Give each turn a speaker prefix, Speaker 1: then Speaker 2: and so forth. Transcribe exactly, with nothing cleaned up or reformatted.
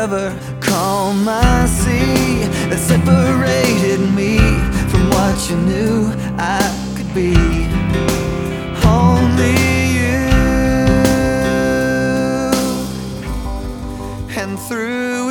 Speaker 1: ever calm my sea that separated me from what you knew I could be. Only you, and through